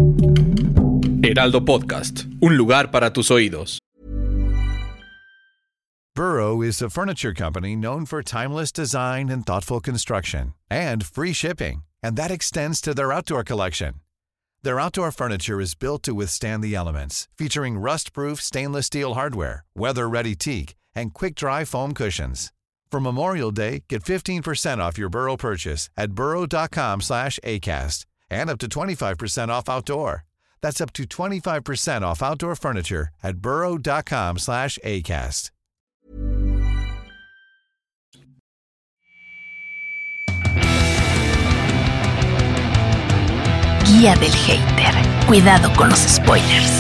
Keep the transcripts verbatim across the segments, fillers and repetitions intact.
Heraldo Podcast, un lugar para tus oídos. Burrow is a furniture company known for timeless design and thoughtful construction, and free shipping, and that extends to their outdoor collection. Their outdoor furniture is built to withstand the elements, featuring rust-proof stainless steel hardware, weather-ready teak, and quick-dry foam cushions. For Memorial Day, get fifteen percent off your Burrow purchase at burrow.com slash ACAST and up to twenty-five percent off outdoor. That's up to twenty-five percent off outdoor furniture at burrow.com slash ACAST. Guía del Hater. Cuidado con los spoilers.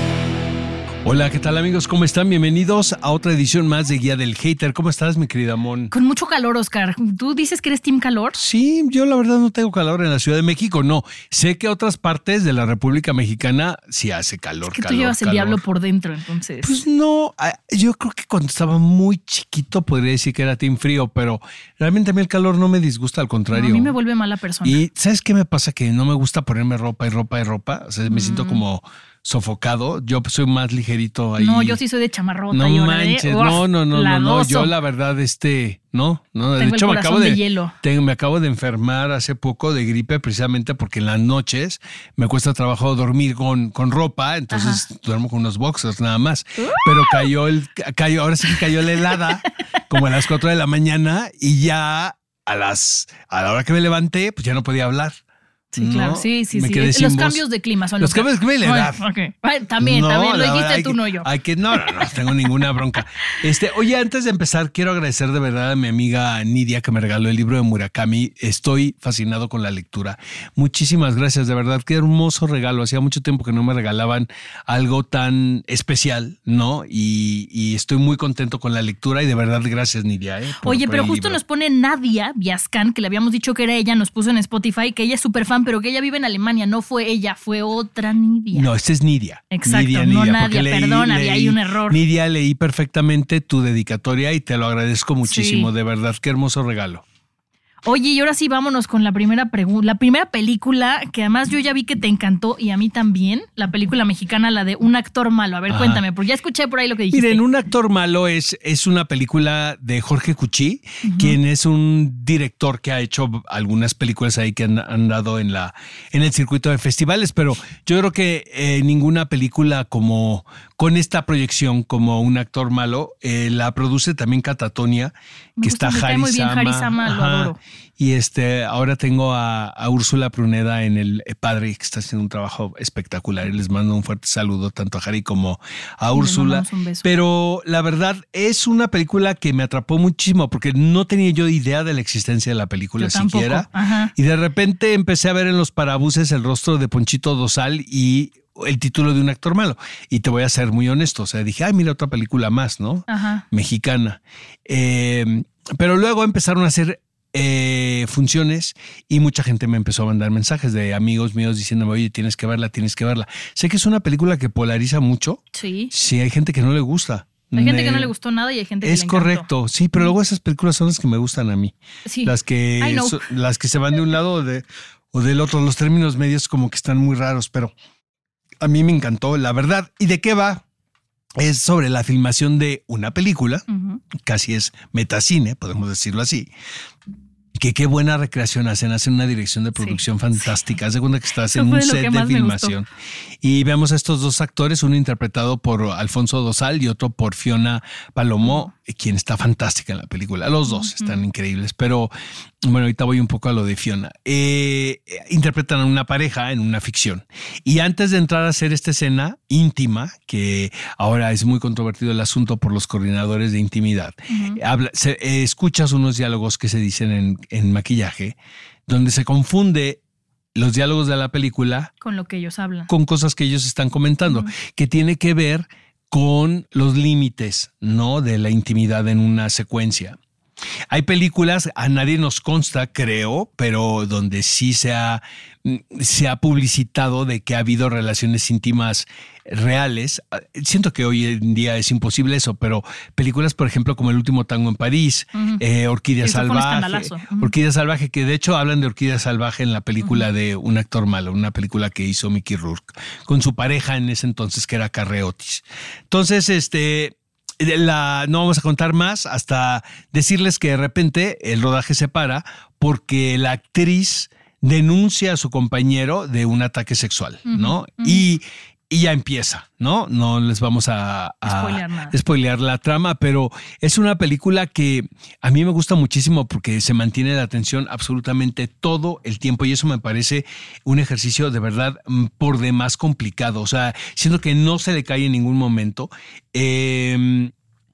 Hola, ¿qué tal amigos? ¿Cómo están? Bienvenidos a otra edición más de Guía del Hater. ¿Cómo estás, mi querida Mon? Con mucho calor, Oscar. ¿Tú dices que eres team calor? Sí, yo la verdad no tengo calor en la Ciudad de México, no. Sé que otras partes de la República Mexicana sí hace calor, es que calor, tú llevas calor. el diablo por dentro, entonces. Pues no, yo creo que cuando estaba muy chiquito podría decir que era team frío, pero realmente a mí el calor no me disgusta, al contrario. No, a mí me vuelve mala persona. Y ¿sabes qué me pasa? Que no me gusta ponerme ropa y ropa y ropa. O sea, me mm. siento como sofocado. Yo soy más ligerito ahí. No, yo sí soy de chamarrota. No y manches, de, no, no, no, no, no. Yo ladoso. la verdad, este, no, no. De Tengo hecho, el me acabo de, de hielo. Tengo, me acabo de enfermar hace poco de gripe, precisamente porque en las noches me cuesta trabajo dormir con, con ropa, entonces Ajá. duermo con unos boxers nada más. Uh. Pero cayó el, cayó, ahora sí que cayó la helada, como a las cuatro de la mañana, y ya a las, a la hora que me levanté, pues ya no podía hablar. Sí, no, claro, sí, sí, me sí. Quedé Los sin cambios voz. de clima son los, los cambios de clima y la edad. Okay. Bueno, también, no, también, lo dijiste hay tú, que, no yo. Hay que, no, no, no, tengo ninguna bronca. Este, oye, antes de empezar, quiero agradecer de verdad a mi amiga Nidia que me regaló el libro de Murakami. Estoy fascinado con la lectura. Muchísimas gracias, de verdad, qué hermoso regalo. Hacía mucho tiempo que no me regalaban algo tan especial, ¿no? Y, y estoy muy contento con la lectura y de verdad gracias, Nidia. ¿eh? Por, oye, por pero justo libro. Nos pone Nadia Viascan, que le habíamos dicho que era ella, nos puso en Spotify, que ella es súper fan, pero que ella vive en Alemania. No fue ella, fue otra Nidia. No, esta es Nidia. Exacto, Nidia, no Nidia, Nadia, leí, perdón, leí, había ahí un error. Nidia, leí perfectamente tu dedicatoria y te lo agradezco muchísimo, sí. De verdad, qué hermoso regalo. Oye, y ahora sí vámonos con la primera pregunta, la primera película que además yo ya vi que te encantó y a mí también, la película mexicana, la de Un actor malo. A ver, Ajá. cuéntame, porque ya escuché por ahí lo que dijiste. Miren, Un actor malo es, es una película de Jorge Cuchí, uh-huh. quien es un director que ha hecho algunas películas ahí que han, han dado en, la, en el circuito de festivales, pero yo creo que eh, ninguna película como con esta proyección como Un actor malo, eh, la produce también Catatonia, que está Jari muy bien, Sama. Jari Sama, lo adoro. Y este, ahora tengo a, a Úrsula Pruneda en El Padre, que está haciendo un trabajo espectacular. Y les mando un fuerte saludo tanto a Jari como a y Úrsula. Pero la verdad es una película que me atrapó muchísimo porque no tenía yo idea de la existencia de la película yo siquiera. Ajá. Y de repente empecé a ver en los parabuses el rostro de Ponchito Dosal y el título de Un actor malo. Y te voy a ser muy honesto. O sea, dije, ay, mira, otra película más, ¿no? Ajá. Mexicana. Eh, pero luego empezaron a hacer eh, funciones y mucha gente me empezó a mandar mensajes de amigos míos diciéndome, oye, tienes que verla, tienes que verla. Sé que es una película que polariza mucho. Sí. Sí, hay gente que no le gusta. Hay gente que no le gustó nada y hay gente que es le correcto, encantó. Sí, pero luego esas películas son las que me gustan a mí. Sí. Las que, so, las que se van de un lado o, de, o del otro. Los términos medios como que están muy raros, pero a mí me encantó, la verdad. ¿Y de qué va? Es sobre la filmación de una película, uh-huh. casi es metacine, podemos decirlo así. Que qué buena recreación hacen, hacen una dirección de producción sí, fantástica. Sí. Haz de cuenta que estás Eso en un set de filmación. Y vemos a estos dos actores, uno interpretado por Alfonso Dosal y otro por Fiona Palomo, uh-huh. quien está fantástica en la película. Los dos uh-huh. están increíbles, pero bueno, ahorita voy un poco a lo de Fiona. Eh, interpretan a una pareja en una ficción. Y antes de entrar a hacer esta escena íntima, que ahora es muy controvertido el asunto por los coordinadores de intimidad, uh-huh. habla, se, eh, escuchas unos diálogos que se dicen en, en maquillaje, donde se confunde los diálogos de la película con lo que ellos hablan, con cosas que ellos están comentando, uh-huh. que tiene que ver con los límites, ¿no?, de la intimidad en una secuencia. Hay películas, a nadie nos consta, creo, pero donde sí se ha, se ha publicitado de que ha habido relaciones íntimas reales. Siento que hoy en día es imposible eso, pero películas, por ejemplo, como El último tango en París, uh-huh. eh, Orquídea eso Salvaje, uh-huh. Orquídea Salvaje, que de hecho hablan de Orquídea Salvaje en la película uh-huh. de Un actor malo, una película que hizo Mickey Rourke con su pareja en ese entonces, que era Carré Otis. Entonces, este... La, no vamos a contar más hasta decirles que de repente el rodaje se para porque la actriz denuncia a su compañero de un ataque sexual, uh-huh, ¿no? Uh-huh. Y, y ya empieza, ¿no? No les vamos a, a spoilear, nada. spoilear la trama, pero es una película que a mí me gusta muchísimo porque se mantiene la atención absolutamente todo el tiempo y eso me parece un ejercicio de verdad por demás complicado. O sea, siento que no se le cae en ningún momento. Eh,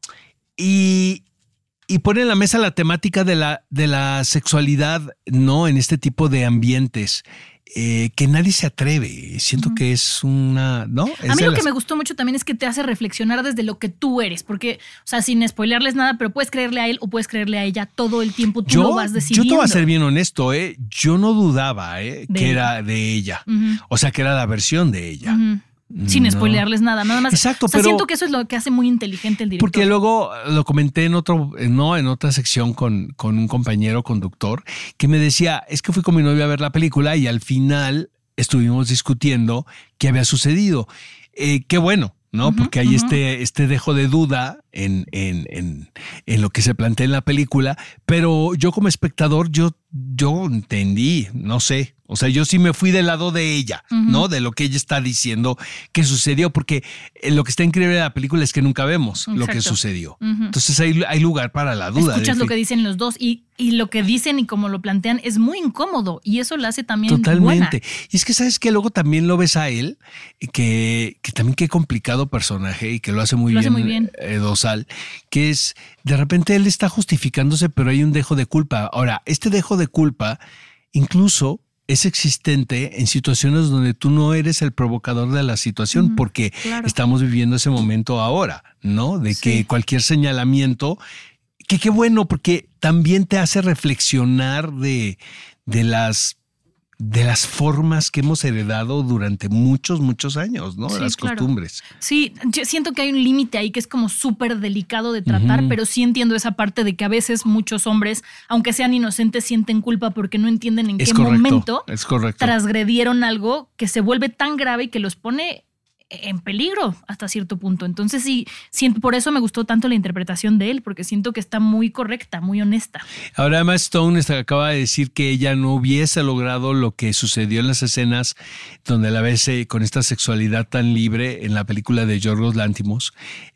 y, y pone en la mesa la temática de la, de la sexualidad, ¿no? En este tipo de ambientes. Eh, que nadie se atreve. Siento uh-huh. que es una... ¿no? Es a mí lo las... que me gustó mucho también es que te hace reflexionar desde lo que tú eres, porque, o sea, sin spoilearles nada, pero puedes creerle a él o puedes creerle a ella todo el tiempo, tú yo, lo vas decidiendo. Yo te voy a ser bien honesto, ¿eh? Yo no dudaba ¿eh? que ella. era de ella. Uh-huh. O sea, que era la versión de ella. Uh-huh. Sin no. spoilearles nada, nada más. Exacto, o sea, pero siento que eso es lo que hace muy inteligente el director. Porque luego lo comenté en otro, no, en otra sección con, con un compañero conductor que me decía, es que fui con mi novia a ver la película y al final estuvimos discutiendo qué había sucedido. Eh, qué bueno, ¿no? Uh-huh, porque hay uh-huh. este, este dejo de duda en, en, en, en lo que se plantea en la película, pero yo como espectador, yo, yo entendí, no sé. O sea, yo sí me fui del lado de ella, uh-huh. ¿no? De lo que ella está diciendo que sucedió, porque lo que está increíble de la película es que nunca vemos Exacto. lo que sucedió. Uh-huh. Entonces hay, hay lugar para la duda. Escuchas lo que dicen los dos y, y lo que dicen y como lo plantean es muy incómodo y eso la hace también Totalmente. buena. Y es que sabes que luego también lo ves a él, que, que también qué complicado personaje y que lo hace muy lo bien, hace muy bien. Eh, Dosal, que es, de repente él está justificándose, pero hay un dejo de culpa. Ahora, este dejo de culpa incluso es existente en situaciones donde tú no eres el provocador de la situación, mm, porque claro. estamos viviendo ese momento ahora, ¿no? De sí. que cualquier señalamiento, que qué bueno, porque también te hace reflexionar de, de las de las formas que hemos heredado durante muchos, muchos años, ¿no? Sí, las claro. costumbres. Sí, yo siento que hay un límite ahí que es como súper delicado de tratar, uh-huh. pero sí entiendo esa parte de que a veces muchos hombres, aunque sean inocentes, sienten culpa porque no entienden en es qué correcto, momento es correcto. transgredieron algo que se vuelve tan grave y que los pone en peligro hasta cierto punto. Entonces sí, siento, por eso me gustó tanto la interpretación de él, porque siento que está muy correcta, muy honesta. Ahora además Stone acaba de decir que ella no hubiese logrado lo que sucedió en las escenas donde la ves con esta sexualidad tan libre en la película de Yorgos Lanthimos,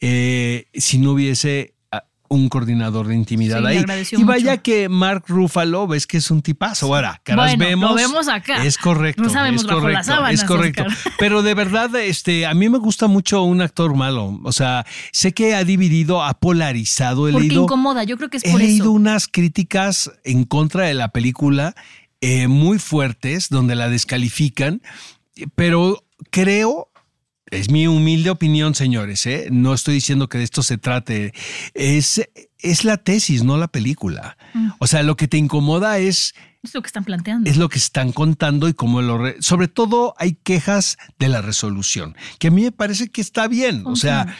eh, si no hubiese un coordinador de intimidad sí, ahí. Y vaya mucho. Que Mark Ruffalo, ves que es un tipazo. Ahora, caras bueno, vemos. Lo vemos acá. Es correcto. No sabemos es bajo correcto, las sábanas, es correcto. Oscar. Pero de verdad, este, a mí me gusta mucho un actor malo. O sea, sé que ha dividido, ha polarizado. He Porque leído, incomoda, yo creo que es he por eso. He leído unas críticas en contra de la película eh, muy fuertes, donde la descalifican, pero creo... Es mi humilde opinión, señores, ¿eh? No estoy diciendo que de esto se trate. Es, es la tesis, no la película. Mm. O sea, lo que te incomoda es... Es lo que están planteando. Es lo que están contando y cómo lo... Re, sobre todo hay quejas de la resolución, que a mí me parece que está bien. Okay. O sea...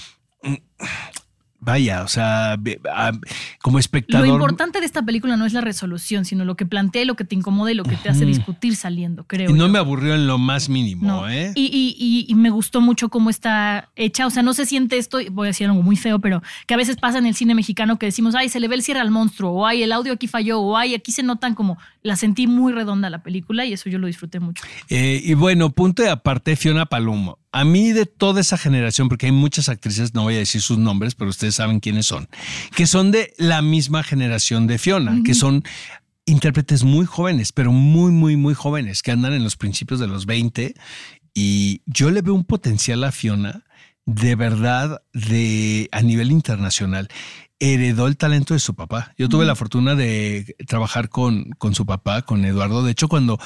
Vaya, o sea, como espectador... Lo importante de esta película no es la resolución, sino lo que plantea y lo que te incomoda y lo que te hace discutir saliendo, creo. Y no yo. me aburrió en lo más mínimo, no. ¿eh? Y, y, y, y me gustó mucho cómo está hecha. O sea, no se siente esto, voy a decir algo muy feo, pero que a veces pasa en el cine mexicano que decimos, ay, se le ve el cierre al monstruo, o ay, el audio aquí falló, o ay, aquí se notan como... La sentí muy redonda la película y eso yo lo disfruté mucho. Eh, y bueno, punto de aparte, Fiona Palomo. A mí de toda esa generación, porque hay muchas actrices, no voy a decir sus nombres, pero ustedes saben quiénes son, que son de la misma generación de Fiona, uh-huh. que son intérpretes muy jóvenes, pero muy, muy, muy jóvenes, que andan en los principios de los veinte. Y yo le veo un potencial a Fiona de verdad de a nivel internacional. Heredó el talento de su papá. Yo tuve uh-huh. la fortuna de trabajar con, con su papá, con Eduardo. De hecho, cuando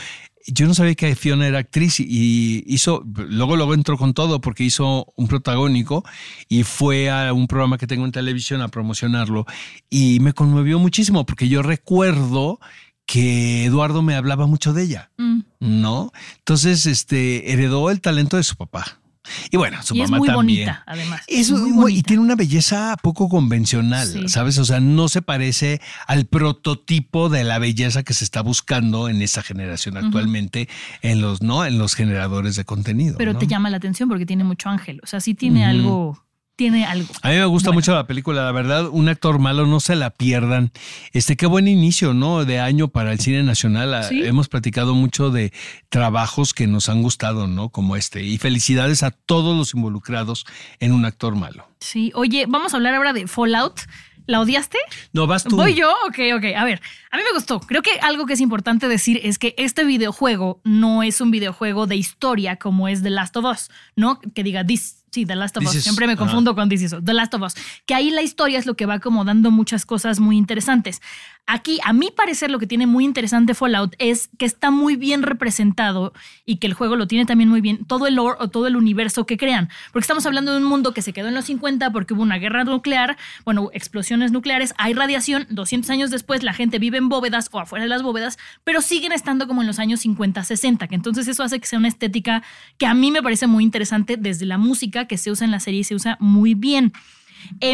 yo no sabía que Fiona era actriz y hizo, luego luego entró con todo porque hizo un protagónico y fue a un programa que tengo en televisión a promocionarlo y me conmovió muchísimo porque yo recuerdo que Eduardo me hablaba mucho de ella, mm. ¿no? Entonces, este, heredó el talento de su papá. Y bueno, su y mamá es muy también. bonita, además. Es muy muy, bonita. Y tiene una belleza poco convencional, sí. ¿sabes? O sea, no se parece al prototipo de la belleza que se está buscando en esa generación actualmente uh-huh. en los, ¿no? En los generadores de contenido. Pero ¿no? te llama la atención porque tiene mucho ángel. O sea, sí tiene uh-huh. algo... Tiene algo. A mí me gusta bueno. mucho la película, la verdad, un actor malo, no se la pierdan. Este, qué buen inicio, ¿no? De año para el cine nacional. ¿Sí? Hemos platicado mucho de trabajos que nos han gustado, ¿no? Como este. Y felicidades a todos los involucrados en un actor malo. Sí, oye, vamos a hablar ahora de Fallout. ¿La odiaste? No, vas tú. ¿Voy yo? Ok, ok. A ver, a mí me gustó. Creo que algo que es importante decir es que este videojuego no es un videojuego de historia como es The Last of Us, ¿no? Que diga this, sí, The Last of Us. Is, Siempre me confundo uh-huh. con This Is Us. The Last of Us. Que ahí la historia es lo que va como dando muchas cosas muy interesantes. Aquí, a mi parecer, lo que tiene muy interesante Fallout es que está muy bien representado y que el juego lo tiene también muy bien, todo el lore o todo el universo que crean. Porque estamos hablando de un mundo que se quedó en los cincuenta porque hubo una guerra nuclear, bueno, explosiones nucleares, hay radiación, doscientos años después la gente vive en bóvedas o afuera de las bóvedas, pero siguen estando como en los años cincuenta, sesenta, que entonces eso hace que sea una estética que a mí me parece muy interesante desde la música que se usa en la serie y se usa muy bien. Eh,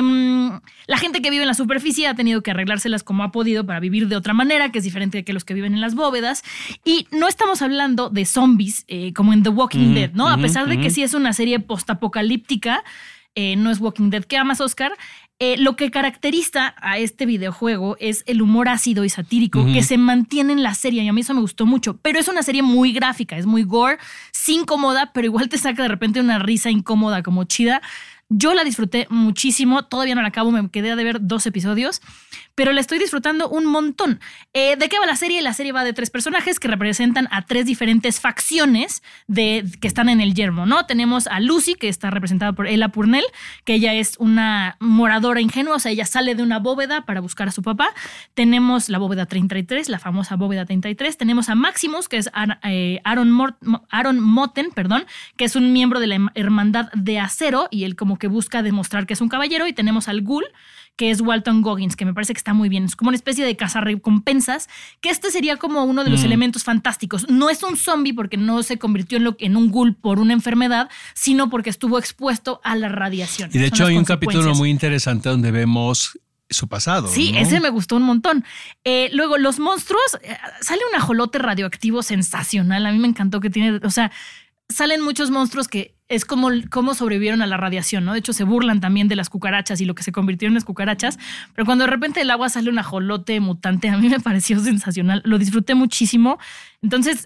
la gente que vive en la superficie ha tenido que arreglárselas como ha podido para vivir de otra manera, que es diferente de que los que viven en las bóvedas. Y no estamos hablando de zombies eh, como en The Walking mm, Dead, ¿no? Mm-hmm, a pesar de mm-hmm. que sí es una serie postapocalíptica, eh, no es Walking Dead. ¿Qué amas, Oscar? Eh, lo que caracteriza a este videojuego es el humor ácido y satírico mm-hmm. que se mantiene en la serie, y a mí eso me gustó mucho. Pero es una serie muy gráfica, es muy gore, sí incómoda, pero igual te saca de repente una risa incómoda como chida. Yo la disfruté muchísimo, todavía no la acabo, me quedé de ver dos episodios, pero la estoy disfrutando un montón. Eh, ¿De qué va la serie? La serie va de tres personajes que representan a tres diferentes facciones de, que están en el yermo, ¿no? Tenemos a Lucy, que está representada por Ella Purnell, que ella es una moradora ingenua, o sea, ella sale de una bóveda para buscar a su papá. Tenemos la bóveda treinta y tres, la famosa bóveda treinta y tres. Tenemos a Maximus, que es Aaron, Mort, Aaron Moten, perdón, que es un miembro de la Hermandad de Acero, y él como que busca demostrar que es un caballero. Y tenemos al Ghoul, que es Walton Goggins, que me parece que está muy bien. Es como una especie de cazarrecompensas, que este sería como uno de los mm. elementos fantásticos. No es un zombie porque no se convirtió en, lo, en un ghoul por una enfermedad, sino porque estuvo expuesto a la radiación. Y de hecho hay un capítulo muy interesante donde vemos su pasado. Sí, ¿no? Ese me gustó un montón. Eh, luego, los monstruos, eh, sale un ajolote radioactivo sensacional. A mí me encantó que tiene, o sea, salen muchos monstruos que es como cómo sobrevivieron a la radiación, ¿no? De hecho, se burlan también de las cucarachas y lo que se convirtieron en las cucarachas, pero cuando de repente del agua sale un ajolote mutante, a mí me pareció sensacional. Lo disfruté muchísimo. Entonces,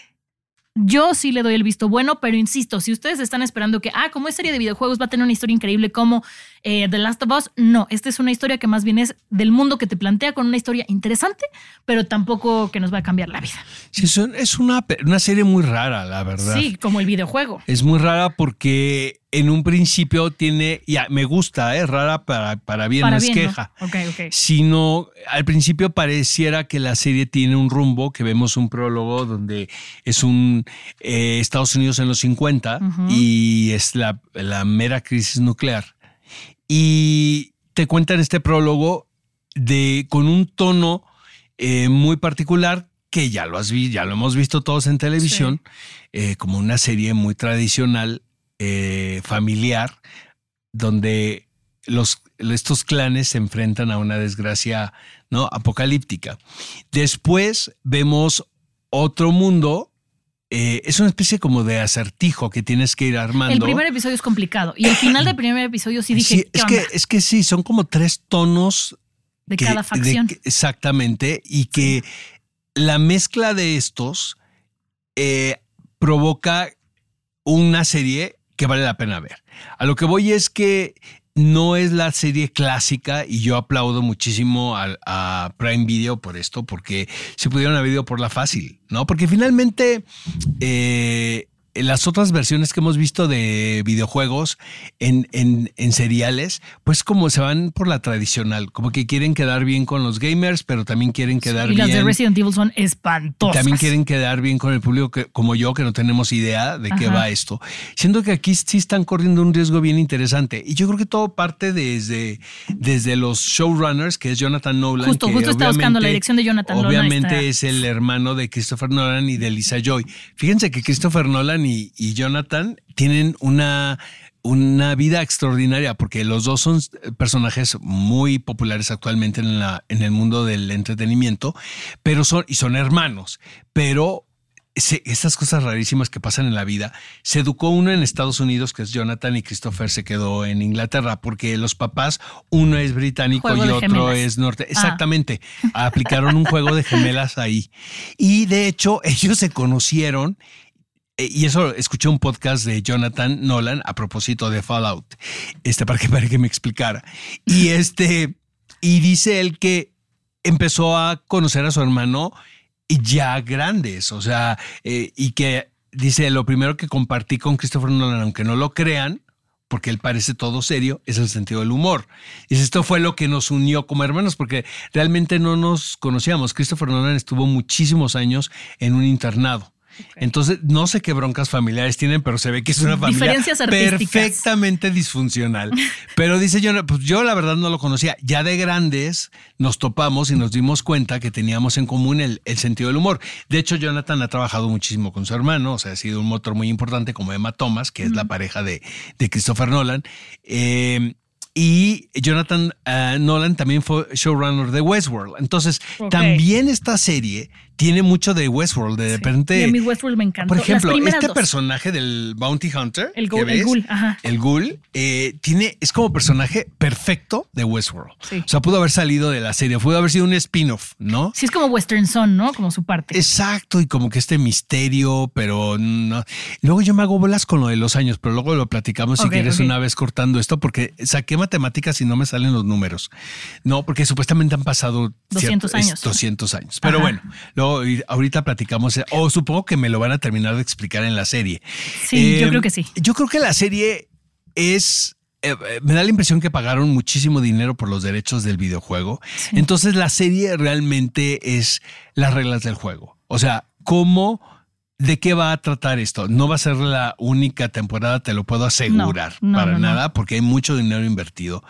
yo sí le doy el visto bueno, pero insisto, si ustedes están esperando que, ah, como es serie de videojuegos va a tener una historia increíble como eh, The Last of Us, no, esta es una historia que más bien es del mundo que te plantea, con una historia interesante, pero tampoco que nos va a cambiar la vida. Sí, es una, una serie muy rara, la verdad. Sí, como el videojuego. Es muy rara porque en un principio tiene, ya me gusta, es ¿eh? rara para, para bien, para no bien, es queja. ¿no? Okay, okay. Sino al principio pareciera que la serie tiene un rumbo, que vemos un prólogo donde es un eh, Estados Unidos en los cincuenta uh-huh. y es la, la mera crisis nuclear. Y te cuentan este prólogo de, con un tono eh, muy particular que ya lo has visto, ya lo hemos visto todos en televisión, sí. eh, como una serie muy tradicional, eh, familiar, donde los, estos clanes se enfrentan a una desgracia, ¿no? apocalíptica. Después vemos otro mundo. Eh, es una especie como de acertijo que tienes que ir armando. El primer episodio es complicado y el final del primer episodio sí dije, sí, ¿qué es onda? que es que sí, son como tres tonos de que, cada facción. De, exactamente, y que sí. la mezcla de estos eh, provoca una serie que vale la pena ver. A lo que voy es que no es la serie clásica y yo aplaudo muchísimo a, a Prime Video por esto, porque se pudieron haber ido por la fácil, ¿no? Porque finalmente eh, las otras versiones que hemos visto de videojuegos en, en, en seriales, pues como se van por la tradicional, como que quieren quedar bien con los gamers, pero también quieren quedar sí, y bien. Y las de Resident Evil son espantosas. También quieren quedar bien con el público que, como yo, que no tenemos idea de qué va esto. Siento que aquí sí están corriendo un riesgo bien interesante. Y yo creo que todo parte desde, desde los showrunners, que es Jonathan Nolan. Justo, que justo estaba buscando la dirección de Jonathan Nolan. Obviamente es el hermano de Christopher Nolan y de Lisa Joy. Fíjense que Christopher Nolan y, y Jonathan tienen una... una vida extraordinaria porque los dos son personajes muy populares actualmente en, la, en el mundo del entretenimiento, pero son, y son hermanos, pero se, estas cosas rarísimas que pasan en la vida. Se educó uno en Estados Unidos, que es Jonathan, y Christopher se quedó en Inglaterra porque los papás, uno es británico Juego y de otro gemelas. es norte. Exactamente, ah. Aplicaron un juego de gemelas ahí. Y de hecho ellos se conocieron. Y eso, escuché un podcast de Jonathan Nolan a propósito de Fallout, este, para que, para que me explicara. Y este, y dice él que empezó a conocer a su hermano ya grandes, o sea, eh, y que dice, lo primero que compartí con Christopher Nolan, aunque no lo crean, porque él parece todo serio, es el sentido del humor. Y esto fue lo que nos unió como hermanos, porque realmente no nos conocíamos. Christopher Nolan estuvo muchísimos años en un internado. Okay. Entonces, no sé qué broncas familiares tienen, pero se ve que es una familia perfectamente disfuncional. Pero dice yo, pues yo la verdad no lo conocía. Ya de grandes nos topamos y nos dimos cuenta que teníamos en común el, el sentido del humor. De hecho, Jonathan ha trabajado muchísimo con su hermano, o sea, ha sido un motor muy importante como Emma Thomas, que es mm. la pareja de, de Christopher Nolan. Eh, Y Jonathan uh, Nolan también fue showrunner de Westworld. Entonces, okay. también esta serie tiene mucho de Westworld. De sí. repente. Y a mí Westworld me encantó. Por ejemplo, este dos. personaje del Bounty Hunter. El ghoul. El ghoul, ajá. El ghoul eh, tiene, es como personaje perfecto de Westworld. Sí. O sea, pudo haber salido de la serie, pudo haber sido un spin-off, ¿no? Sí, es como Western Son, ¿no? Como su parte. Exacto. Y como que este misterio, pero no. Luego yo me hago bolas con lo de los años, pero luego lo platicamos okay, si quieres okay. una vez cortando esto, porque saqué matemáticas y no me salen los números. No, porque supuestamente han pasado doscientos cierto, años. doscientos años. Pero Ajá. bueno, luego ahorita platicamos, o supongo que me lo van a terminar de explicar en la serie. Sí, eh, yo creo que sí. Yo creo que la serie es... Eh, me da la impresión que pagaron muchísimo dinero por los derechos del videojuego. Sí. Entonces la serie realmente es las reglas del juego. O sea, cómo... ¿De qué va a tratar esto? No va a ser la única temporada, te lo puedo asegurar, no, no, para no, nada, no. porque hay mucho dinero invertido.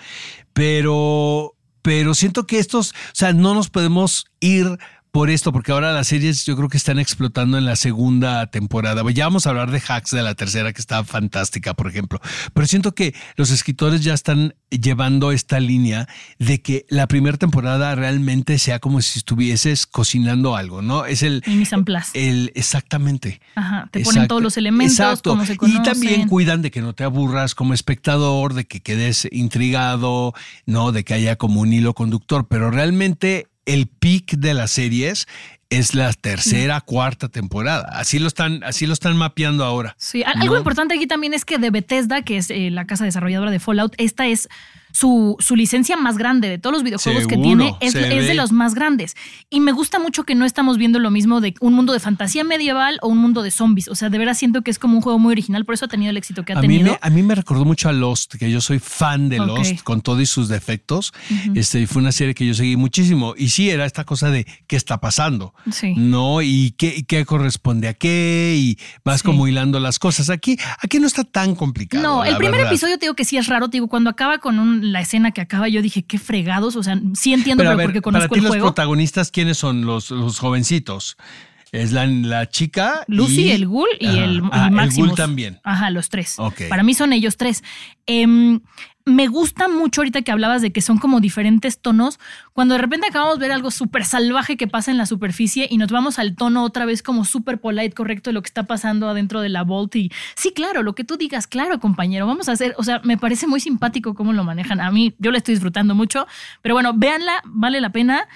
Pero, pero siento que estos, o sea, no nos podemos ir por esto, porque ahora las series yo creo que están explotando en la segunda temporada. Ya vamos a hablar de Hacks de la tercera, que está fantástica, por ejemplo. Pero siento que los escritores ya están llevando esta línea de que la primera temporada realmente sea como si estuvieses cocinando algo, ¿no? Es el... El mise en place. El, exactamente. Ajá, te ponen Exacto. todos los elementos, Exacto. cómo se conocen. Y también cuidan de que no te aburras como espectador, de que quedes intrigado, ¿no? De que haya como un hilo conductor, pero realmente... El peak de las series es la tercera, cuarta temporada. Así lo están, así lo están mapeando ahora. Sí, algo ¿no? importante aquí también es que de Bethesda, que es eh, la casa desarrolladora de Fallout, esta es su, su licencia más grande de todos los videojuegos Seguro, que tiene. Es, es de los más grandes. Y me gusta mucho que no estamos viendo lo mismo de un mundo de fantasía medieval o un mundo de zombies. O sea, de veras siento que es como un juego muy original. Por eso ha tenido el éxito que ha a tenido. Mí me, a mí me recordó mucho a Lost, que yo soy fan de okay. Lost, con todos sus defectos. Uh-huh. Este, fue una serie que yo seguí muchísimo. Y sí, era esta cosa de qué está pasando. Sí. ¿No? Y qué, y qué corresponde a qué. Y vas sí. como hilando las cosas. Aquí, aquí no está tan complicado. No, el primer verdad. episodio te digo que sí es raro. Te digo, cuando acaba con un, la escena que acaba, yo dije, qué fregados. O sea, sí entiendo, pero, pero ver, porque conozco para ti el los juego. Los protagonistas, ¿quiénes son los, los jovencitos? Es la, la chica. Lucy, y, el Ghoul y ajá, el, ah, el Maximus. El Ghoul también. Ajá, los tres. Okay. Para mí son ellos tres. Eh, me gusta mucho ahorita que hablabas de que son como diferentes tonos. Cuando de repente acabamos de ver algo súper salvaje que pasa en la superficie y nos vamos al tono otra vez como súper polite, correcto, de lo que está pasando adentro de la Vault. Y sí, claro, lo que tú digas, claro, compañero, vamos a hacer. O sea, me parece muy simpático cómo lo manejan. A mí, yo la estoy disfrutando mucho. Pero bueno, véanla, vale la pena.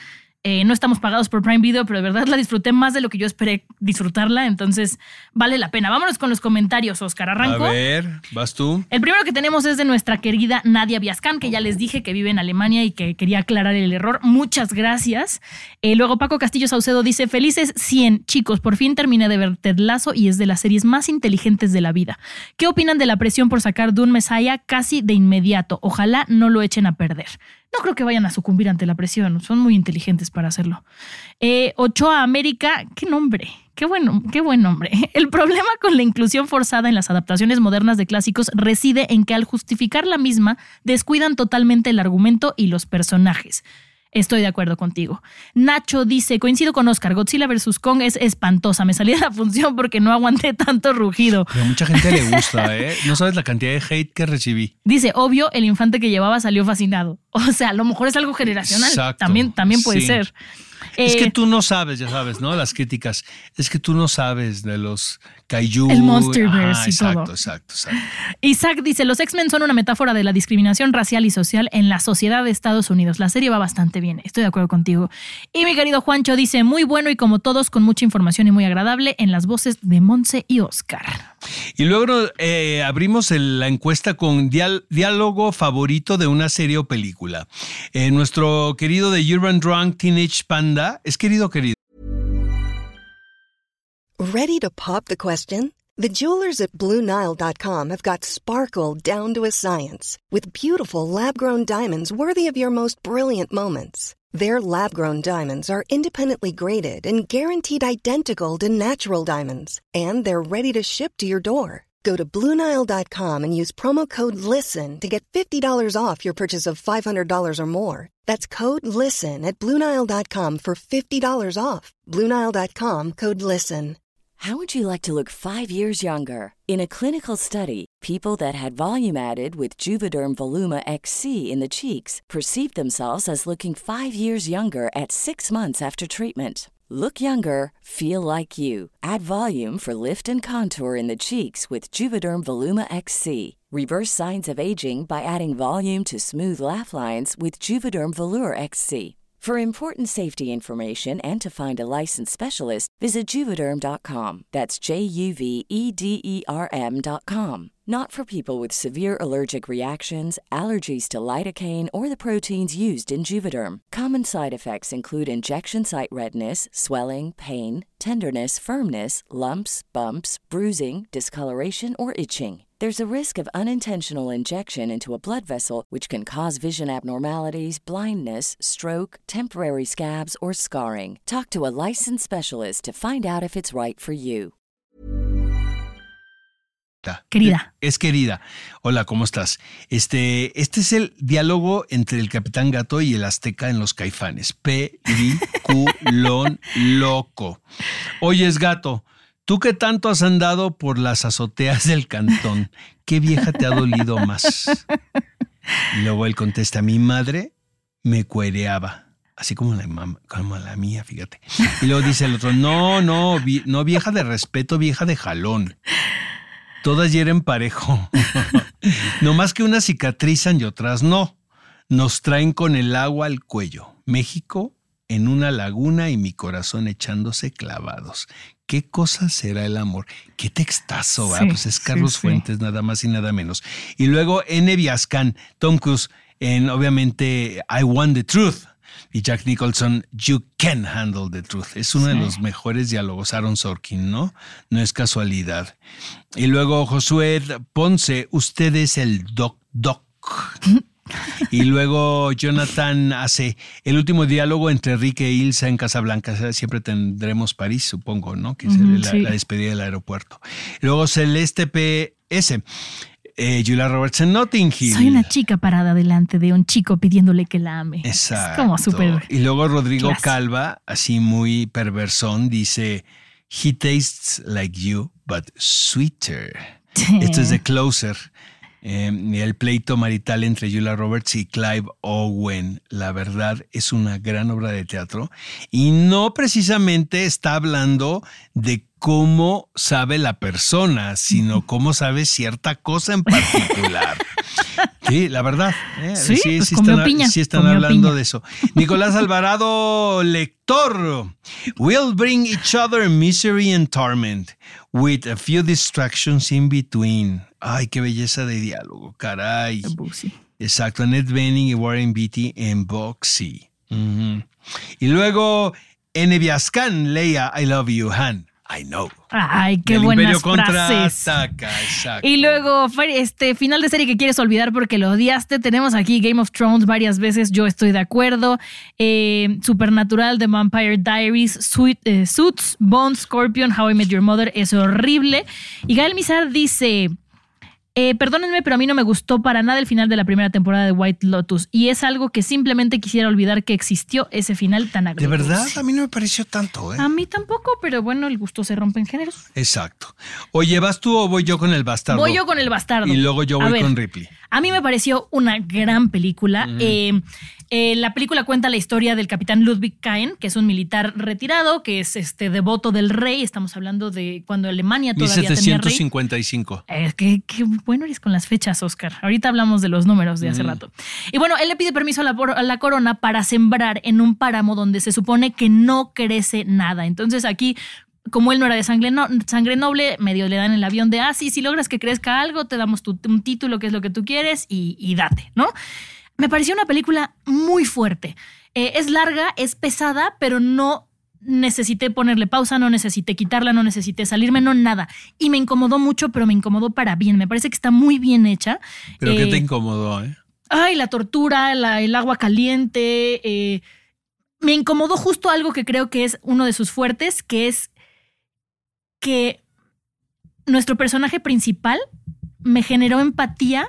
Eh, no estamos pagados por Prime Video, pero de verdad la disfruté más de lo que yo esperé disfrutarla, entonces vale la pena. Vámonos con los comentarios, Oscar. ¿Arranco? A ver, ¿vas tú? El primero que tenemos es de nuestra querida Nadia Viascán, que ya les dije que vive en Alemania y que quería aclarar el error. Muchas gracias. Eh, luego Paco Castillo Saucedo dice, felices cien, chicos, por fin terminé de ver Ted Lasso y es de las series más inteligentes de la vida. ¿Qué opinan de la presión por sacar Dune Messiah casi de inmediato? Ojalá no lo echen a perder. No creo que vayan a sucumbir ante la presión, son muy inteligentes para hacerlo. Eh, Ochoa América, qué nombre, qué bueno, qué buen nombre. El problema con la inclusión forzada en las adaptaciones modernas de clásicos reside en que al justificar la misma descuidan totalmente el argumento y los personajes. Estoy de acuerdo contigo. Nacho dice, coincido con Oscar, Godzilla versus. Kong es espantosa. Me salí de la función porque no aguanté tanto rugido. Pero a mucha gente le gusta, ¿eh? No sabes la cantidad de hate que recibí. Dice, obvio, el infante que llevaba salió fascinado. O sea, a lo mejor es algo generacional. Exacto. También, también puede Sí. ser. Es Eh, que tú no sabes, ya sabes, ¿no? Las críticas. Es que tú no sabes de los kaiju. El Monsterverse Ajá, y todo. exacto, exacto, exacto. Isaac dice, los X-Men son una metáfora de la discriminación racial y social en la sociedad de Estados Unidos. La serie va bastante bien, estoy de acuerdo contigo. Y mi querido Juancho dice, muy bueno y como todos, con mucha información y muy agradable en las voces de Monse y Oscar. Y luego eh, abrimos el- la encuesta con dial- diálogo favorito de una serie o película. Eh, nuestro querido de Urban Drunk Teenage Panda, es querido, querido. Ready to pop the question? The jewelers at Blue Nile dot com have got sparkle down to a science with beautiful lab-grown diamonds worthy of your most brilliant moments. Their lab-grown diamonds are independently graded and guaranteed identical to natural diamonds, and they're ready to ship to your door. Go to Blue Nile dot com and use promo code LISTEN to get fifty dollars off your purchase of five hundred dollars or more. That's code LISTEN at Blue Nile dot com for fifty dollars off. Blue Nile dot com, code LISTEN. How would you like to look five years younger? In a clinical study, people that had volume added with Juvederm Voluma X C in the cheeks perceived themselves as looking five years younger at six months after treatment. Look younger, feel like you. Add volume for lift and contour in the cheeks with Juvederm Voluma X C. Reverse signs of aging by adding volume to smooth laugh lines with Juvederm Volure X C. For important safety information and to find a licensed specialist, visit Juvederm dot com. That's J U V E D E R M dot com. Not for people with severe allergic reactions, allergies to lidocaine, or the proteins used in Juvederm. Common side effects include injection site redness, swelling, pain, tenderness, firmness, lumps, bumps, bruising, discoloration, or itching. There's a risk of unintentional injection into a blood vessel, which can cause vision abnormalities, blindness, stroke, temporary scabs, or scarring. Talk to a licensed specialist to find out if it's right for you. Querida. Es querida. Hola, ¿cómo estás? Este, este es el diálogo entre el Capitán Gato y el Azteca en Los Caifanes. Peliculón loco. Oyes, Gato, tú que tanto has andado por las azoteas del cantón, ¿qué vieja te ha dolido más? Y luego él contesta, mi madre me cuereaba. Así como la, mam- como la mía, fíjate. Y luego dice el otro, no, no, vi- no vieja de respeto, vieja de jalón. Todas hieren parejo. No más que unas cicatrizan y otras no. Nos traen con el agua al cuello. México en una laguna y mi corazón echándose clavados. ¿Qué cosa será el amor? Qué textazo, ¿verdad? Sí, Pues es Carlos sí, sí. Fuentes, nada más y nada menos. Y luego N. Viascán, Tom Cruise, en obviamente I Want the Truth. Y Jack Nicholson, You Can Handle the Truth. Es uno Sí. de los mejores diálogos. Aaron Sorkin, ¿no? No es casualidad. Y luego Josué Ponce, usted es el Doc Doc. Y luego Jonathan hace el último diálogo entre Rick e Ilsa en Casablanca. Siempre tendremos París, supongo, ¿no? Que es Ujú, la, sí. la despedida del aeropuerto. Luego Celeste P S. Eh, Julia Roberts en Notting Hill. Soy una chica parada delante de un chico pidiéndole que la ame. Exacto. Es como súper... Y luego Rodrigo clásico. Calva, así muy perversón, dice: He tastes like you, but sweeter. Esto es de Closer. Eh, el pleito marital entre Julia Roberts y Clive Owen. La verdad es una gran obra de teatro y no precisamente está hablando de cómo sabe la persona, sino cómo sabe cierta cosa en particular. Sí, la verdad. ¿eh? Sí, sí, pues sí comió están, piña, sí están comió hablando piña. de eso. Nicolás Alvarado, lector. We'll bring each other misery and torment with a few distractions in between. Ay, qué belleza de diálogo, caray. Busi. Exacto, Annette Bening y Warren Beatty en Boxy. Uh-huh. Y luego, N. Biascan, Leia, I love you, Han. I know. Ay, qué El buenas Imperio frases. contraataca, exacto. Y luego, este final de serie que quieres olvidar porque lo odiaste. Tenemos aquí Game of Thrones varias veces. Yo estoy de acuerdo. Eh, Supernatural, The Vampire Diaries, Sweet, eh, Suits, Bones, Scorpion, How I Met Your Mother. Es horrible. Y Gael Mizar dice... Eh, perdónenme, pero a mí no me gustó para nada el final de la primera temporada de White Lotus. Y es algo que simplemente quisiera olvidar que existió ese final tan De agridulce. verdad, a mí no me pareció tanto, ¿eh? A mí tampoco, pero bueno, el gusto se rompe en géneros. Exacto. Oye, ¿vas tú o voy yo con el bastardo? Voy yo con el bastardo. Y luego yo A voy ver, con Ripley. A mí me pareció una gran película. Mm. Eh, eh, la película cuenta la historia del capitán Ludwig Kain, que es un militar retirado, que es este devoto del rey. Estamos hablando de cuando Alemania todavía mil setecientos tenía cincuenta y cinco. rey. Eh, qué, qué bueno eres con las fechas, Oscar. Ahorita hablamos de los números de hace mm. rato. Y bueno, él le pide permiso a la, a la corona para sembrar en un páramo donde se supone que no crece nada. Entonces aquí... Como él no era de sangre, no, sangre noble, medio le dan el avión de, ah, sí, si logras que crezca algo, te damos tu, un título que es lo que tú quieres y, y date, ¿no? Me pareció una película muy fuerte. Eh, es larga, es pesada, pero no necesité ponerle pausa, no necesité quitarla, no necesité salirme, no nada. Y me incomodó mucho, pero me incomodó para bien. Me parece que está muy bien hecha. ¿Pero eh, qué te incomodó, eh? Ay, la tortura, la, el agua caliente. Eh, me incomodó justo algo que creo que es uno de sus fuertes, que es que nuestro personaje principal me generó empatía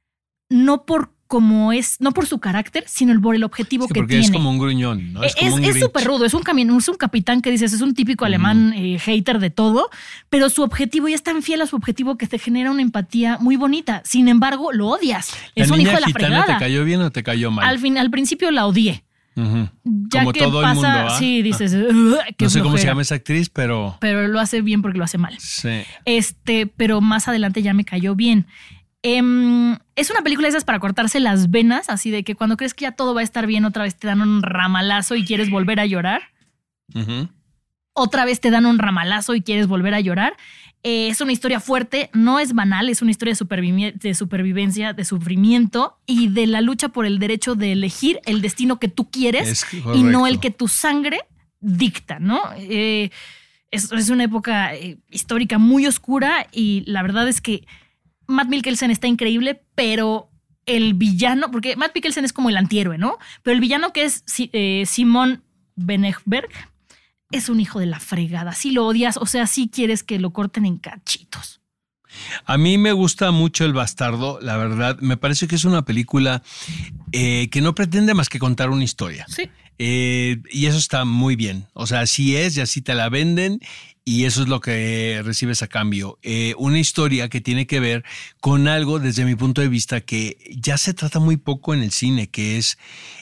no por como es, no por su carácter, sino por el objetivo sí, que porque tiene. es como un gruñón, ¿no? Es súper rudo, es un camino, es un capitán que dices, es un típico mm. alemán eh, hater de todo, pero su objetivo, y es tan fiel a su objetivo que te genera una empatía muy bonita. Sin embargo, lo odias. ¿La es un niña hijo de la gitana fregada. te cayó bien o te cayó mal? Al fin, al principio la odié. Uh-huh. Ya como que todo pasa, el mundo, ¿ah? sí, dices, ah. qué no sé flojera. cómo se llama esa actriz, pero... Pero lo hace bien porque lo hace mal. Sí. Este, pero más adelante ya me cayó bien. Eh, es una película de esas para cortarse las venas, así de que cuando crees que ya todo va a estar bien, otra vez te dan un ramalazo y quieres volver a llorar. Uh-huh. Otra vez te dan un ramalazo y quieres volver a llorar. Eh, es una historia fuerte, no es banal, es una historia de, supervivi- de supervivencia, de sufrimiento y de la lucha por el derecho de elegir el destino que tú quieres y no el que tu sangre dicta, ¿no? Eh, es, es una época eh, histórica muy oscura y la verdad es que Matt Mikkelsen está increíble, pero el villano, porque Matt Mikkelsen es como el antihéroe, ¿no? Pero el villano que es eh, Simon Benegberg es un hijo de la fregada. Sí lo odias, o sea, sí quieres que lo corten en cachitos. A mí me gusta mucho El Bastardo, la verdad. Me parece que es una película eh, que no pretende más que contar una historia. Sí. Eh, y eso está muy bien. O sea, así es y así te la venden y eso es lo que recibes a cambio. Eh, una historia que tiene que ver con algo, desde mi punto de vista, que ya se trata muy poco en el cine, que es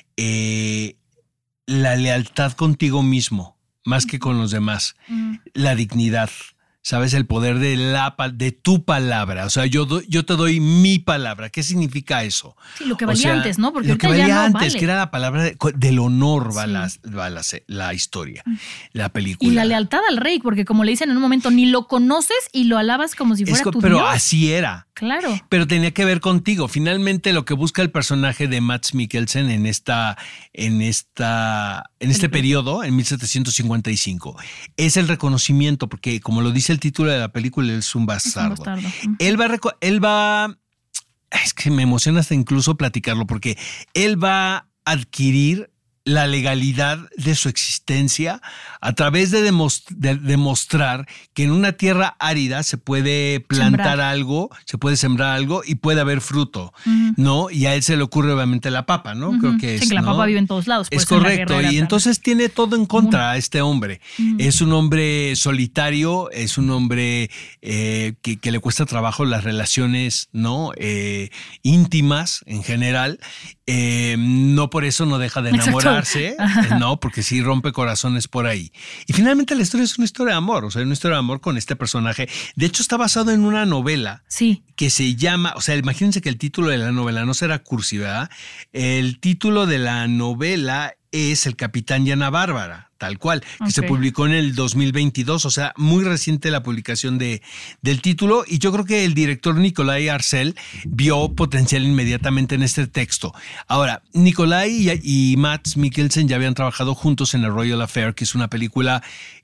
eh, la lealtad contigo mismo, más que con los demás. Mm. La dignidad. ¿Sabes? El poder de, la, de tu palabra. O sea, yo, do, yo te doy mi palabra. ¿Qué significa eso? Sí, lo que valía o sea, antes, ¿no? Porque lo que valía ya no antes, vale. que era la palabra de, del honor, Sí. va, la, va la, la historia, la película. Y la lealtad al rey, porque como le dicen en un momento, ni lo conoces y lo alabas como si fuera es, tu pero Dios. así era. Claro. Pero tenía que ver contigo. Finalmente, lo que busca el personaje de Mads Mikkelsen en esta, en esta, en este periodo, en mil setecientos cincuenta y cinco, es el reconocimiento, porque como lo dice el título de la película, él es un bastardo. Es un bastardo. Uh-huh. Él va, a, él va, es que me emociona hasta incluso platicarlo, porque él va a adquirir la legalidad de su existencia a través de, demost- de demostrar que en una tierra árida se puede plantar Sembrar. algo, se puede sembrar algo y puede haber fruto, Uh-huh. ¿no? Y a él se le ocurre obviamente la papa, ¿no? Uh-huh. Creo que es, sí, que la ¿no? papa vive en todos lados. por Es eso en la correcto, guerra era y tan- entonces tiene todo en contra a este hombre. Uh-huh. Es un hombre solitario, es un hombre eh, que, que le cuesta trabajo las relaciones, ¿no? Eh, íntimas en general. Eh, no por eso no deja de Exacto, enamorarse. enamorarse, no, porque sí rompe corazones por ahí. Y finalmente la historia es una historia de amor, o sea, una historia de amor con este personaje. De hecho, está basado en una novela sí. que se llama, o sea, imagínense que el título de la novela no será cursi, ¿verdad? El título de la novela es El Capitán y Ana Bárbara, tal cual, que okay. se publicó en el dos mil veintidós, o sea, muy reciente la publicación de, del título, y yo creo que el director Nikolai Arcel vio potencial inmediatamente en este texto. Ahora, Nikolai y, y Mads Mikkelsen ya habían trabajado juntos en The Royal Affair, que es una película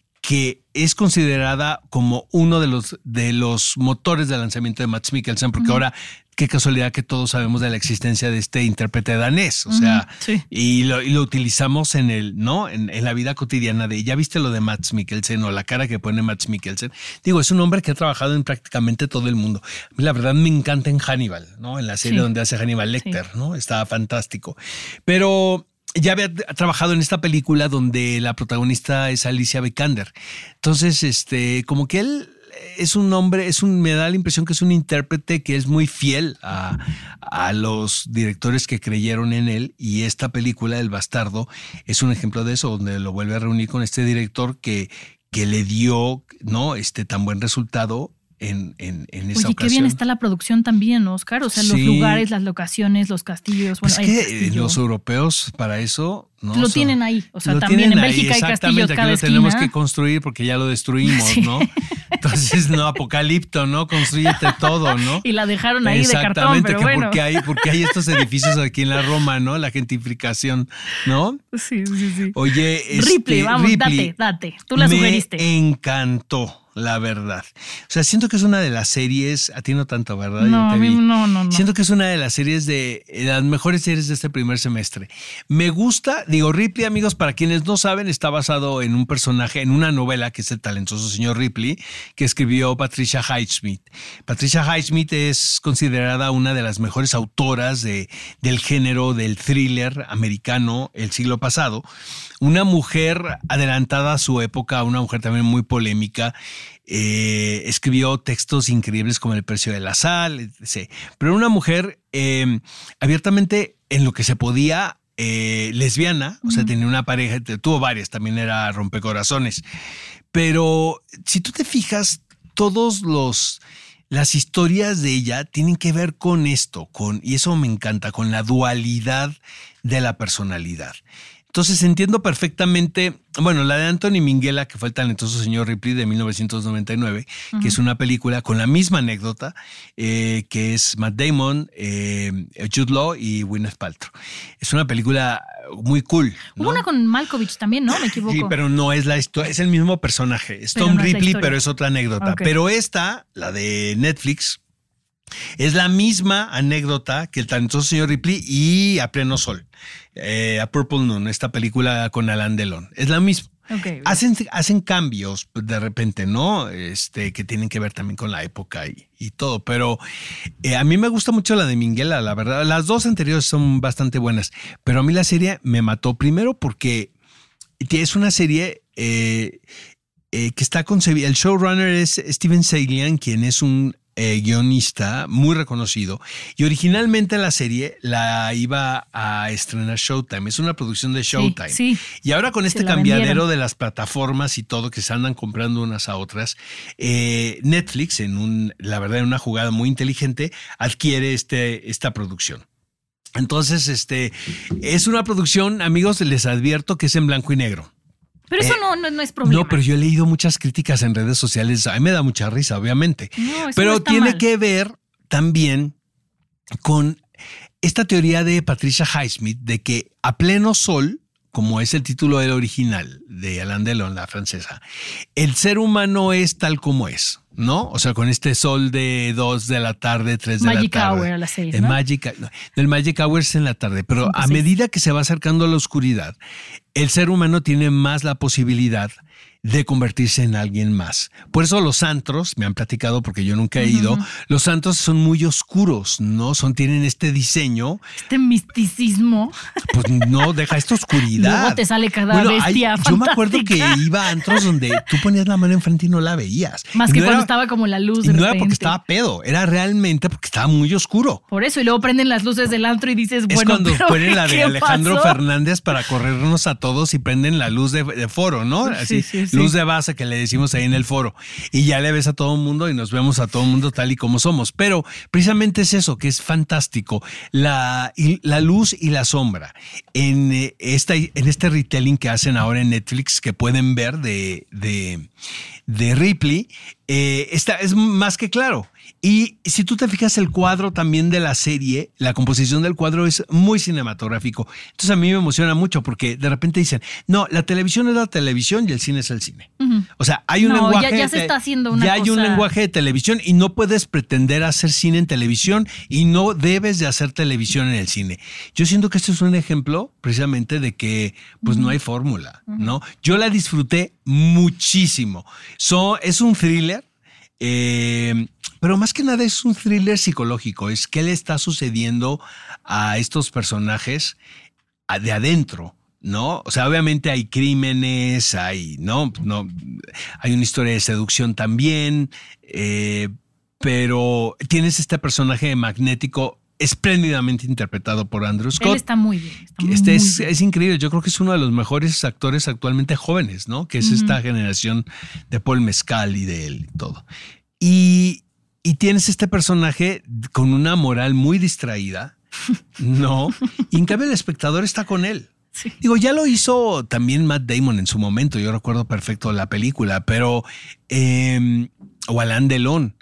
que es considerada como uno de los, de los motores de lanzamiento de Mads Mikkelsen, porque uh-huh. ahora, qué casualidad que todos sabemos de la existencia de este intérprete danés, o sea, uh-huh. sí. y, lo, y lo utilizamos en el, ¿no? En, en la vida cotidiana de, ¿ya viste lo de Mads Mikkelsen o la cara que pone Mads Mikkelsen? Digo, es un hombre que ha trabajado en prácticamente todo el mundo. A mí la verdad me encanta en Hannibal, ¿no? En la serie sí. donde hace Hannibal Lecter, sí. ¿no? Está fantástico. Pero ya había trabajado en esta película donde la protagonista es Alicia Vikander. Entonces, este, como que él es un hombre, es un, me da la impresión que es un intérprete que es muy fiel a, a los directores que creyeron en él, y esta película, El Bastardo, es un ejemplo de eso, donde lo vuelve a reunir con este director que, que le dio, ¿no? este tan buen resultado en, en, en esa Oye, ocasión. qué bien está la producción también, Oscar. O sea, sí. los lugares, las locaciones, los castillos. Bueno, pues es que los europeos para eso no lo son, tienen ahí. O sea, también en Bélgica hay castillos cada aquí lo esquina. Tenemos que construir porque ya lo destruimos, sí. ¿no? Entonces, no, Apocalipto, ¿no? Construyete todo, ¿no? Y la dejaron ahí de cartón, pero que bueno. Porque hay, porque hay estos edificios aquí en la Roma, ¿no? La gentrificación, ¿no? Sí, sí, sí. Oye, Ripley, este, vamos, Ripley, date, date. Tú la me sugeriste. Me encantó. La verdad. O sea, siento que es una de las series, a ti no tanto, ¿verdad? No, Yo te a mí vi. no, no, no. Siento que es una de las series de, de las mejores series de este primer semestre. Me gusta, digo, Ripley, amigos, para quienes no saben, está basado en un personaje, en una novela que es el talentoso señor Ripley, que escribió Patricia Highsmith. Patricia Highsmith es considerada una de las mejores autoras de, del género del thriller americano el siglo pasado. Una mujer adelantada a su época, una mujer también muy polémica. Eh, escribió textos increíbles como El precio de la sal, etcétera. Pero una mujer eh, abiertamente en lo que se podía, eh, lesbiana, o sea, tenía una pareja, tuvo varias, también era rompecorazones. Pero si tú te fijas, todos los... Las historias de ella tienen que ver con esto, con, y eso me encanta, con la dualidad de la personalidad. Entonces entiendo perfectamente, bueno, la de Anthony Minghella, que fue el talentoso señor Ripley de mil novecientos noventa y nueve, uh-huh. que es una película con la misma anécdota, eh, que es Matt Damon, eh, Jude Law y Gwyneth Paltrow. Es una película muy cool, ¿no? Hubo una con Malkovich también, ¿no? Me equivoco. Sí, pero no es la historia, es el mismo personaje. Es Tom no Ripley, es pero es otra anécdota. Okay. Pero esta, la de Netflix, es la misma anécdota que el talentoso señor Ripley y A Pleno Sol, eh, A Purple Noon, esta película con Alain Delon. Es la misma. Okay, hacen, hacen cambios de repente, ¿no? Este, que tienen que ver también con la época y, y todo. Pero eh, a mí me gusta mucho la de Minghella, la verdad. Las dos anteriores son bastante buenas. Pero a mí la serie me mató primero porque es una serie eh, eh, que está concebida. El showrunner es Steven Salian, quien es un Eh, guionista muy reconocido, y originalmente la serie la iba a estrenar Showtime. Es una producción de Showtime. Sí, sí. Y ahora con este cambiadero vendieron. de las plataformas y todo que se andan comprando unas a otras, eh, Netflix, en un, la verdad, en una jugada muy inteligente, adquiere este, esta producción. Entonces, este es una producción, amigos, les advierto que es en blanco y negro. Pero eso eh, no, no, no es problema. No, pero yo he leído muchas críticas en redes sociales. A mí me da mucha risa, obviamente. No, eso pero no está tiene mal. que ver también con esta teoría de Patricia Highsmith de que A Pleno Sol, como es el título del original de Alain Delon, la francesa, el ser humano es tal como es, ¿no? O sea, con este sol de dos de la tarde, tres de Magic la tarde. Hour a las seis, el ¿no? Magic, no, el Magic Hour es en la tarde, pero Cinco, a seis. medida que se va acercando a la oscuridad, el ser humano tiene más la posibilidad de convertirse en alguien más. Por eso los antros, me han platicado porque yo nunca he ido, uh-huh. los antros son muy oscuros, ¿no? Son, tienen este diseño. Este misticismo. Pues no, deja esta oscuridad. Luego te sale cada bueno, bestia hay, yo me acuerdo que iba a antros donde tú ponías la mano enfrente y no la veías. Más y que no cuando era, estaba como la luz. Y de no repente. Era porque estaba pedo, era realmente porque estaba muy oscuro. Por eso, y luego prenden las luces del antro y dices, es bueno, cuando pero ponen la de Alejandro pasó? Fernández para corrernos a todos y prenden la luz de, de foro, ¿no? Así, sí, sí, sí. luz de base que le decimos ahí en el foro. Y ya le ves a todo el mundo y nos vemos a todo el mundo tal y como somos. Pero precisamente es eso, que es fantástico. La, y, la luz y la sombra. En, eh, esta, en este retelling que hacen ahora en Netflix, que pueden ver de, de, de Ripley, eh, esta es más que claro. Y si tú te fijas, el cuadro también de la serie, la composición del cuadro es muy cinematográfico. Entonces a mí me emociona mucho porque de repente dicen, no, la televisión es la televisión y el cine es el cine. Uh-huh. O sea, hay un no, lenguaje... Ya, ya se está haciendo una Ya hay cosa... un lenguaje de televisión y no puedes pretender hacer cine en televisión y no debes de hacer televisión en el cine. Yo siento que este es un ejemplo precisamente de que pues uh-huh. no hay fórmula, uh-huh. ¿no? Yo la disfruté muchísimo. So, es un thriller. Eh, pero más que nada es un thriller psicológico, es qué le está sucediendo a estos personajes de adentro, ¿no? O sea, obviamente hay crímenes, hay, ¿no? no hay una historia de seducción también, eh, pero tienes este personaje magnético espléndidamente interpretado por Andrew Scott. Él está muy bien. Está muy, este muy es, bien. es increíble. Yo creo que es uno de los mejores actores actualmente jóvenes, ¿no? Que es uh-huh. esta generación de Paul Mescal y de él y todo. Y, y tienes este personaje con una moral muy distraída, ¿no? Y en cambio el espectador está con él. Sí. Digo, ya lo hizo también Matt Damon en su momento. Yo recuerdo perfecto la película, pero... Eh, o Alain Delon.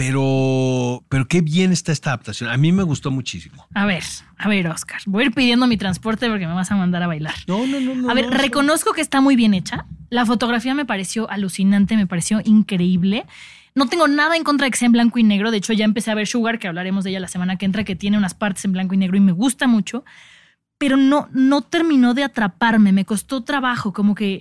Pero, pero qué bien está esta adaptación. A mí me gustó muchísimo. A ver, a ver, Oscar. Voy a ir pidiendo mi transporte porque me vas a mandar a bailar. No, no, no. no a ver, no, reconozco que está muy bien hecha. La fotografía me pareció alucinante, me pareció increíble. No tengo nada en contra de que sea en blanco y negro. De hecho, ya empecé a ver Sugar, que hablaremos de ella la semana que entra, que tiene unas partes en blanco y negro y me gusta mucho. Pero no, no terminó de atraparme. Me costó trabajo. Como que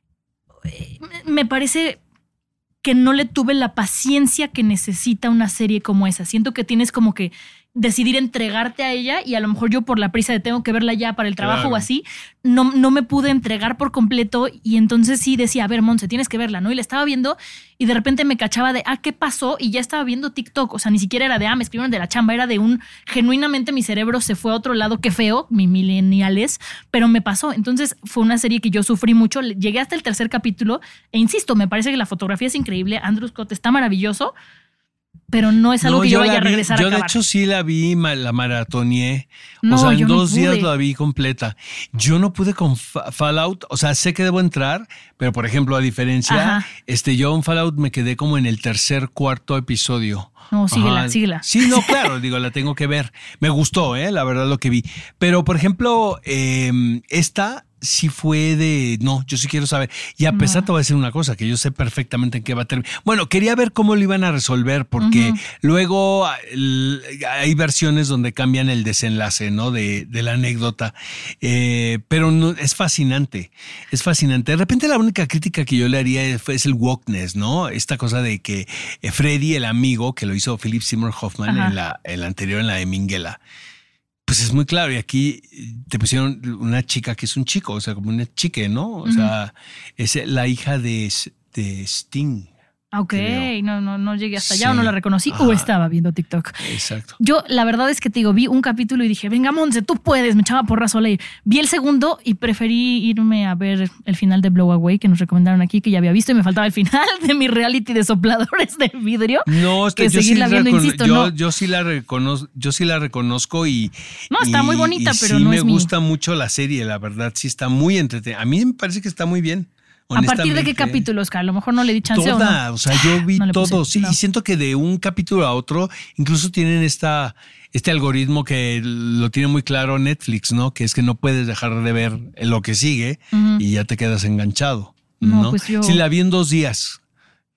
me parece... que no le tuve la paciencia que necesita una serie como esa. Siento que tienes como que decidir entregarte a ella y a lo mejor yo por la prisa de tengo que verla ya para el trabajo claro. o así, no, no me pude entregar por completo y entonces sí decía, a ver, Monse, tienes que verla, ¿no? Y la estaba viendo y de repente me cachaba de, ah, ¿qué pasó? Y ya estaba viendo TikTok, o sea, ni siquiera era de, ah, me escribieron de la chamba, era de un, genuinamente mi cerebro se fue a otro lado, qué feo, mi millenniales, pero me pasó. Entonces fue una serie que yo sufrí mucho, llegué hasta el tercer capítulo e insisto, me parece que la fotografía es increíble, Andrew Scott está maravilloso, pero no es algo no, que yo, yo vaya vi, a regresar yo a acabar. Yo de hecho sí la vi, la maratoneé. No, o sea, en yo dos no días la vi completa. Yo no pude con Fallout, o sea, sé que debo entrar, pero por ejemplo, a diferencia, Ajá. este, yo en Fallout me quedé como en el tercer, cuarto episodio. No, síguela, Ajá. síguela. Sí, no, claro, digo, la tengo que ver. Me gustó, eh, la verdad, lo que vi. Pero, por ejemplo, eh, esta... sí fue de, no, yo sí quiero saber. Y a pesar no. te voy a decir una cosa, que yo sé perfectamente en qué va a terminar. Bueno, quería ver cómo lo iban a resolver, porque uh-huh. luego el, hay versiones donde cambian el desenlace, ¿no? De, de la anécdota. Eh, pero no, es fascinante, es fascinante. De repente la única crítica que yo le haría es, es el wokeness, ¿no? Esta cosa de que Freddy, el amigo, que lo hizo Philip Seymour Hoffman en la, en la anterior, en la de Minghella, pues es muy claro, y aquí te pusieron una chica que es un chico, o sea, como una chique, ¿no? O uh-huh. sea, es la hija de, de Sting. Ok, no, no, no llegué hasta allá sí. o no la reconocí Ajá. o estaba viendo TikTok. Exacto. Yo, la verdad es que te digo, vi un capítulo y dije, venga, Monse, tú puedes, me echaba porra sola y vi el segundo y preferí irme a ver el final de Blow Away que nos recomendaron aquí, que ya había visto y me faltaba el final de mi reality de sopladores de vidrio. No, este, que yo, seguirla sí viendo, recono- insisto, yo, no. yo sí la reconozco, yo sí la reconozco y no está y, muy bonita, y pero sí no me es gusta mi... mucho la serie, la verdad, sí está muy entretenida. A mí me parece que está muy bien. ¿A partir de qué capítulos, Oscar? A lo mejor no le di chance Toda, o no. o sea, yo vi no todo, sí, no. y siento que de un capítulo a otro, incluso tienen esta, este algoritmo que lo tiene muy claro Netflix, ¿no? Que es que no puedes dejar de ver lo que sigue uh-huh. y ya te quedas enganchado, ¿no? no pues yo... Sí, la vi en dos días.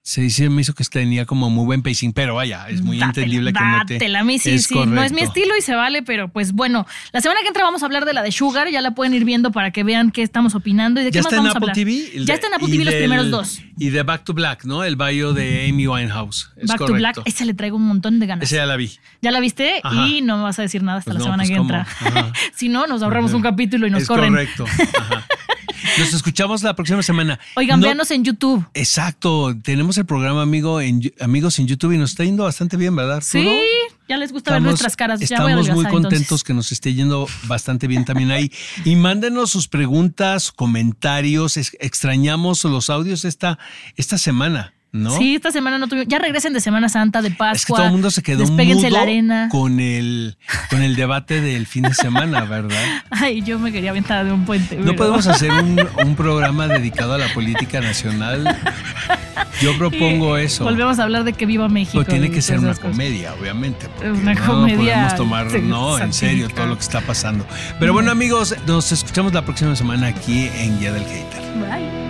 Sí, sí, me hizo que tenía como muy buen pacing, pero vaya, es muy Dátela, entendible que no te... dátela. A mí sí, es sí, no es mi correcto. estilo y se vale, pero pues bueno, la semana que entra vamos a hablar de la de Sugar, ya la pueden ir viendo para que vean qué estamos opinando y de qué ¿Ya más está en vamos a Apple hablar. T V? El Ya de- está en Apple y T V los del- primeros dos. Y de Back to Black, ¿no? El bio de Amy Winehouse. Es Back correcto. to Black, esa le traigo un montón de ganas. Ese ya la vi. Ya la viste Ajá. y no me vas a decir nada hasta Pues la no, semana pues, que ¿cómo? entra. Ajá. Si no, nos ahorramos Ajá. un capítulo y nos es corren. correcto. Ajá. Nos escuchamos la próxima semana. Oigan, No- véanos en YouTube. Exacto. Tenemos el programa amigo en, Amigos en YouTube y nos está yendo bastante bien, ¿verdad, Arturo? Sí, ya les gusta ver nuestras caras. Ya voy a estamos muy adelgazar, contentos entonces. que nos esté yendo bastante bien también ahí. Y mándenos sus preguntas, comentarios. Es- extrañamos los audios esta, esta semana, ¿no? Sí, esta semana no tuvimos. Ya regresen de Semana Santa, de Pascua. Es que todo el mundo se quedó Despéguense mudo la arena. con el, con el debate del fin de semana, ¿verdad? Ay, yo me quería aventar de un puente. No pero- podemos hacer un, un programa dedicado a la política nacional. Yo propongo eso. Volvemos a hablar de que viva México. Pero tiene y que ser todas una esas cosas. comedia, obviamente. Porque Una no comedia, podemos tomar sí, no, en serio satírica. todo lo que está pasando. Pero bueno, amigos, nos escuchamos la próxima semana aquí en Guía del Hater. Bye.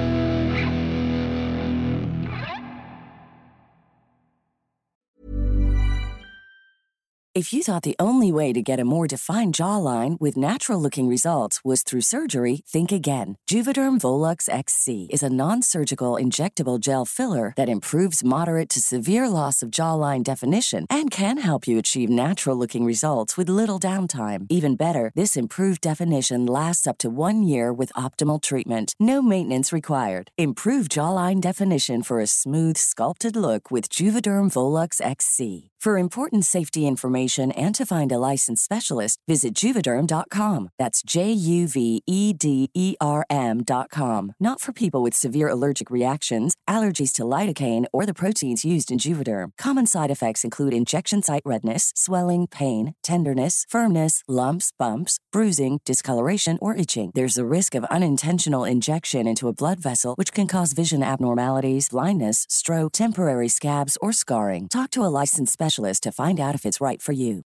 If you thought the only way to get a more defined jawline with natural-looking results was through surgery, think again. Juvederm Volux X C is a non-surgical injectable gel filler that improves moderate to severe loss of jawline definition and can help you achieve natural-looking results with little downtime. Even better, this improved definition lasts up to one year with optimal treatment. No maintenance required. Improve jawline definition for a smooth, sculpted look with Juvederm Volux X C. For important safety information and to find a licensed specialist, visit Juvederm dot com. That's J U V E D E R M dot com. Not for people with severe allergic reactions, allergies to lidocaine, or the proteins used in Juvederm. Common side effects include injection site redness, swelling, pain, tenderness, firmness, lumps, bumps, bruising, discoloration, or itching. There's a risk of unintentional injection into a blood vessel, which can cause vision abnormalities, blindness, stroke, temporary scabs, or scarring. Talk to a licensed specialist to find out if it's right for you.